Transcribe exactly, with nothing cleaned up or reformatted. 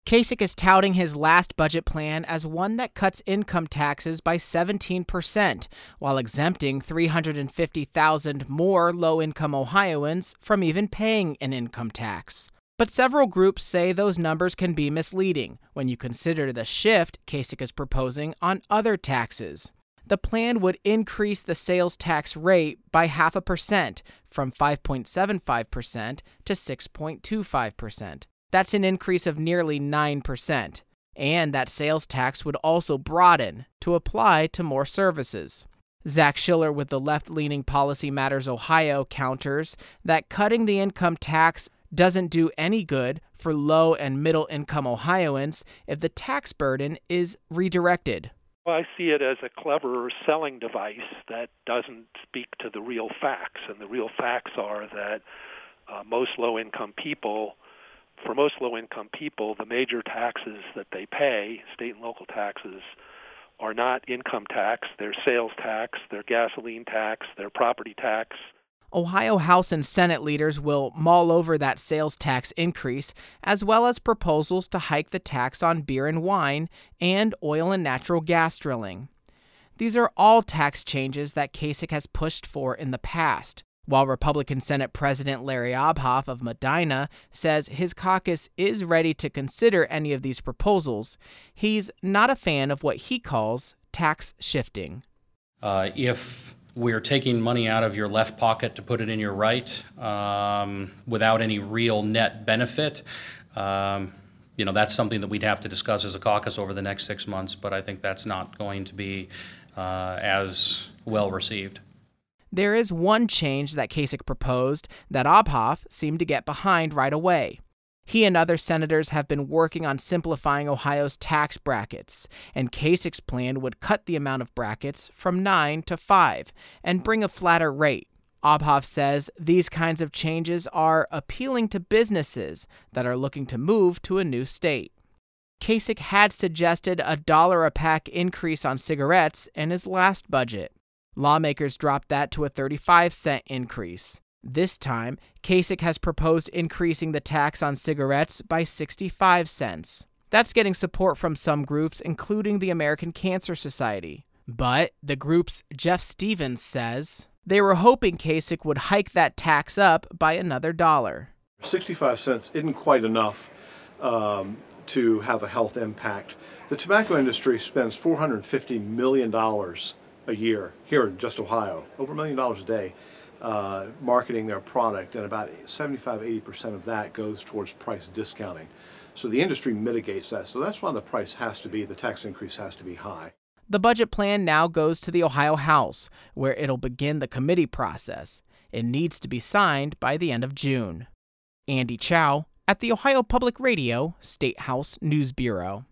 Kasich is touting his last budget plan as one that cuts income taxes by seventeen percent, while exempting three hundred fifty thousand more low-income Ohioans from even paying an income tax. But several groups say those numbers can be misleading when you consider the shift Kasich is proposing on other taxes. The plan would increase the sales tax rate by half a percent, from five point seven five percent to six point two five percent. That's an increase of nearly nine percent. And that sales tax would also broaden to apply to more services. Zach Schiller with the left-leaning Policy Matters Ohio counters that cutting the income tax doesn't do any good for low and middle-income Ohioans if the tax burden is redirected. Well, I see it as a clever selling device that doesn't speak to the real facts. And the real facts are that uh, most low-income people For most low-income people, the major taxes that they pay, state and local taxes, are not income tax. They're sales tax, they're gasoline tax, they're property tax. Ohio House and Senate leaders will mull over that sales tax increase, as well as proposals to hike the tax on beer and wine and oil and natural gas drilling. These are all tax changes that Kasich has pushed for in the past. While Republican Senate President Larry Obhoff of Medina says his caucus is ready to consider any of these proposals, he's not a fan of what he calls tax shifting. Uh, if we're taking money out of your left pocket to put it in your right um, without any real net benefit, um, you know, that's something that we'd have to discuss as a caucus over the next six months, but I think that's not going to be uh, as well received. There is one change that Kasich proposed that Obhoff seemed to get behind right away. He and other senators have been working on simplifying Ohio's tax brackets, and Kasich's plan would cut the amount of brackets from nine to five and bring a flatter rate. Obhoff says these kinds of changes are appealing to businesses that are looking to move to a new state. Kasich had suggested a dollar a pack increase on cigarettes in his last budget. Lawmakers dropped that to a thirty-five cent increase. This time, Kasich has proposed increasing the tax on cigarettes by sixty-five cents. That's getting support from some groups, including the American Cancer Society. But the group's Jeff Stevens says they were hoping Kasich would hike that tax up by another dollar. sixty-five cents isn't quite enough um, to have a health impact. The tobacco industry spends four hundred fifty million dollars a year here in just Ohio, over a million dollars a day, uh, marketing their product, and about seventy-five to eighty percent of that goes towards price discounting. So the industry mitigates that. So that's why the price has to be, the tax increase has to be high. The budget plan now goes to the Ohio House, where it'll begin the committee process. It needs to be signed by the end of June. Andy Chow at the Ohio Public Radio State House News Bureau.